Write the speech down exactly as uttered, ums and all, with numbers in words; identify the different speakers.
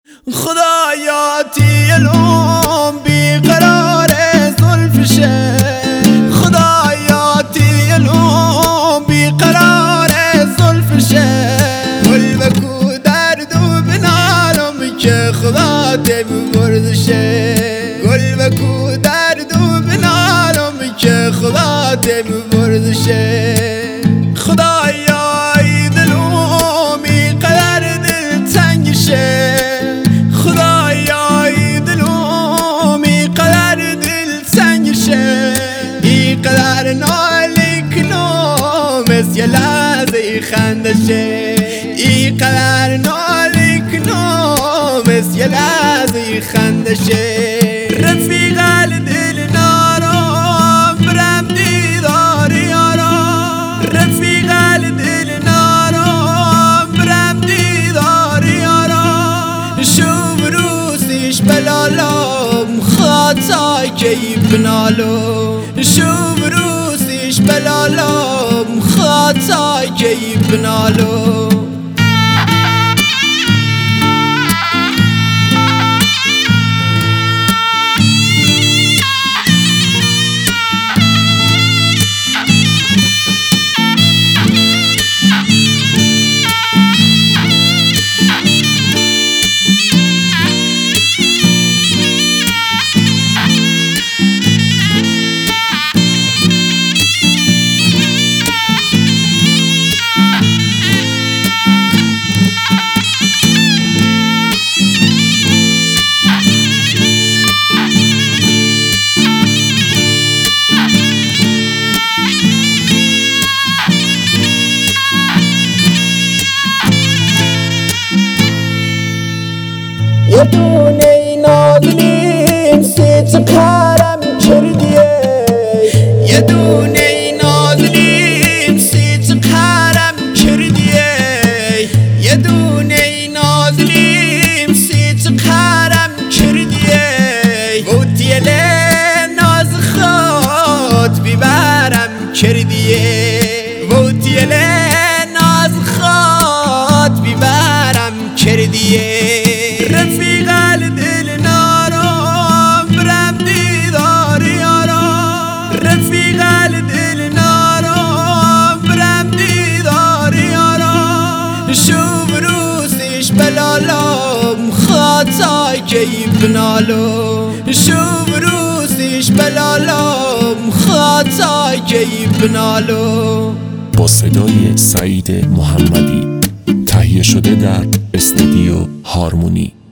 Speaker 1: خدایاتی الان بیقرار زلفشه، خدایاتی الان بیقرار زلفشه. گل بگو درد و بنالم که خدا ببردشه، گل بگو درد و بنالم که خدا ببردشه. خدایا ای دلم بیقدر دل تنگشه، خدایا ای دلم بیقدر دل تنگشه. بیقدر ناله کنم از یه لحظه خندشه، بیقدر ناله کنم از یه لحظه خندشه. رفیق دل نارم برم دیدار یارم، رفیق دل نارم برم دیدار یارم. شوم روزیش بلالم خاطا کی بنالم، شوم روزیش بلالم خاطا کی بنالم.
Speaker 2: یه دونه نازنین سیت کارم کردیه،
Speaker 1: یه دونه نازنین سیت کارم کردیه، یه دونه نازنین سیت کارم کردیه. بودیل ناز خود بیبرم کردیه، بودیل ناز خود بیبرم کردیه. رفیق دل نارم برم دیدار یارم، رفیق دل نارم برم دیدار یارم. شوم روزیش بلالم خاطا کی بنالم، شوم روزیش بلالم خاطا کی بنالم.
Speaker 3: با صدای سعید محمدی، تهیه شده در استودیو هارمونی.